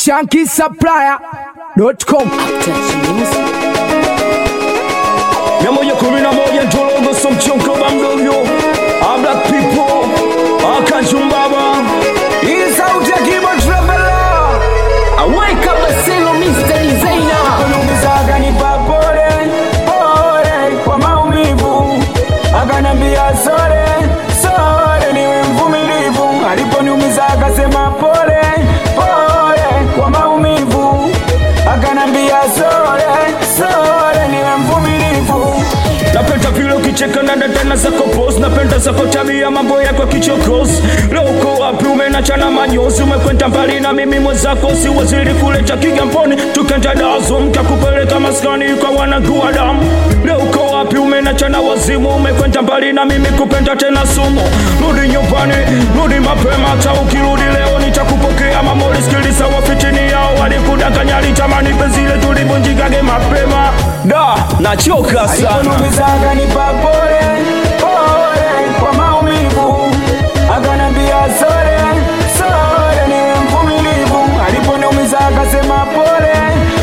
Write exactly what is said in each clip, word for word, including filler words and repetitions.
Shanky Supplier dot com. Mia moja kumi na moja Njologo so mchonko bamdogo A black people Akajumbaba Hii sauti ya Keyboard Traveler. I wake up a single mister Designer. Kunumizaga ni papore pore kwa maumivu. Akanambia sore sore niwe mvumilivu. Aliponiumizaga sema pole pole kwa maumivu. Akanambia sore sore niwe mvumilivu. Napenda vile ukicheka na dada zako pose. Napenda zako tabia mambo yako kichokozi. Leo uko wapi umenachana manyozi. Umekwenda mbali na mimi mwenzako. Si waziri kuleta Kigamboni. Tukenda dazo mtakupeleka maskani kwa wanagua damu. Leo uko wapi umenachana wazimu. Umekwenda mbali na mimi kupenda tena sumo. Rudi nyumbani, rudi mapema. Hata ukirudi leo nitakupokea mamori. Sikiliza wafitini yao walikudanganya. Litamani penzi letu libunjikage mapema. Da, nachoka sana. Aliponiumizaga ni papore pore kwa maumivu. Akanambia sore sore niwe mvumilivu. Aliponiumizaga sema pole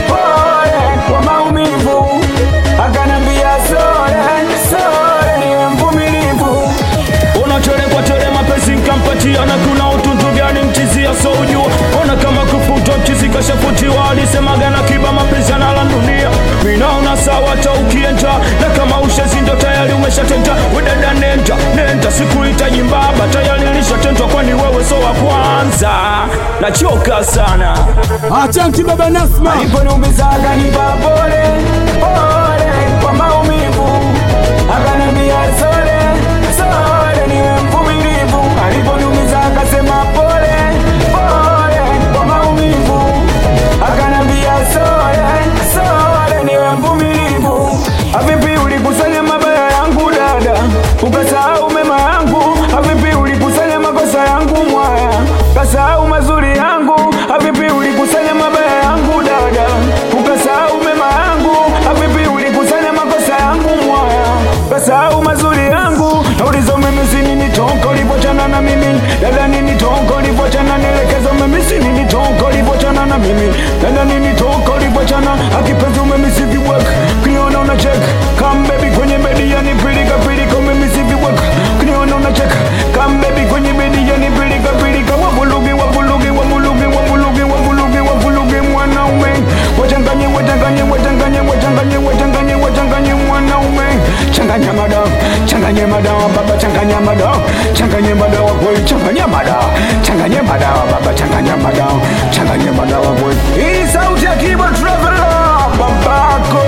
pole kwa maumivu. Akanambia sore sore niwe mvumilivu. Unachore kwa tere mapenzi nkampatia. Na kuna utuntu gani mchizia so ujua. Ona kama kufuta mchizi kashafutiwa. Alisemaga na kiba mapenzi anala dunia. Minaona sawa ta ukienja. Na kama ushezi ndo tayari umeshatenta. Wedada nenda, nenda siku itajimba. Tayari nilishatentwa kwani wewe so wa kwanza. Nachoka sana. Achanki baba Nasma. Aliponiumizaga ni papore pore kwa maumivu. Akanambia sore sore niwe mvumilivu. Aliponiumizaga sema pole pole kwa maumivu. Akanambia sore sore niwe mvumilivu. Avipi ulikusanya mabaya yangu dada, ukasahau mema yangu. Avipi ulikusanya makosa yangu mwaya, ukasahau mazuri yangu. Avipi ulikusanya mabaya yangu dada, ukasahau mema yangu. Avipi ulikusanya makosa yangu mwaya, ukasahau mazuri yangu. Naulizo mimi si nini tonko lipochana na mimi. Dada nini tonko lipochana nielekezo mimi si nini tonko lipochana na mimi. Dada nini tonko lipochana akipenzi mimi si viwek. Kuniona una check come baby kwenye bedi yani pilika pilika mimi si viwek. Kuniona una check come baby kwenye bedi yani pilika pilika. Wabulugi wabulugi wabulugi wabulugi wabulugi wabulugi mwanaume. Wachanganye wachanganye wachanganye wachanganye wachanganye wachanganye mwanaume. Changanya madawa changanya madawa baba changanya madawa changanya madawa boy changanya madawa changanya madawa baba changanya madawa changanya madawa boy. Hii sauti ya Keyboard Traveler babako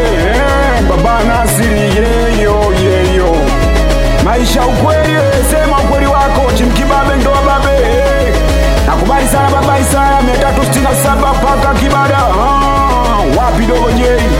eh, baba Nasiri yeyo yeyo. Maisha ukweli sema ukweli wako chimkibabe ndo babe eh. Nakubali sana baba Isaya mia tatu sitini na saba paka Kibada ah, wapi dogo jei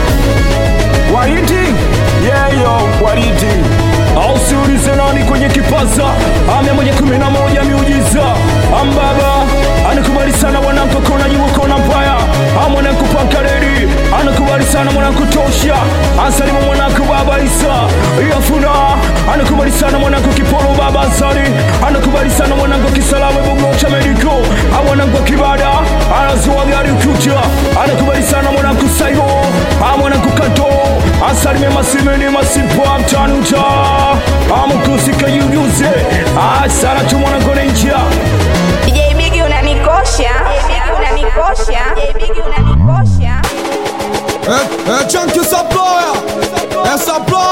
Wariti yeyo wariti. Au siulize nani kwenye kipaza. Mia moja kumi na moja miujiza. Ambaba anakubali sana mwanangu kona juu kona mbaya. Mwanangu pankareri anakubali sana mwanangu tosha. Ansalimu mwanangu baba Isa Iafuna. Anakubali sana mwanangu kiporo baba Ansari. Anakubali sana mwanangu kisalawe bongo cha mediko. Mwanangu Kibada anazuwa gari ukucha. Anakubali sana mwanangu Saigo. Mwanangu Kanto Ansalimu masimeni masipo amtanuta. Amukusika yuguze. Asana tu mwanangu nenja. D J Biggie unanikosha. D J Biggie unanikosha. D J Biggie unanikosha. Eh, eh, Chunky Supplier, eh, Supplier.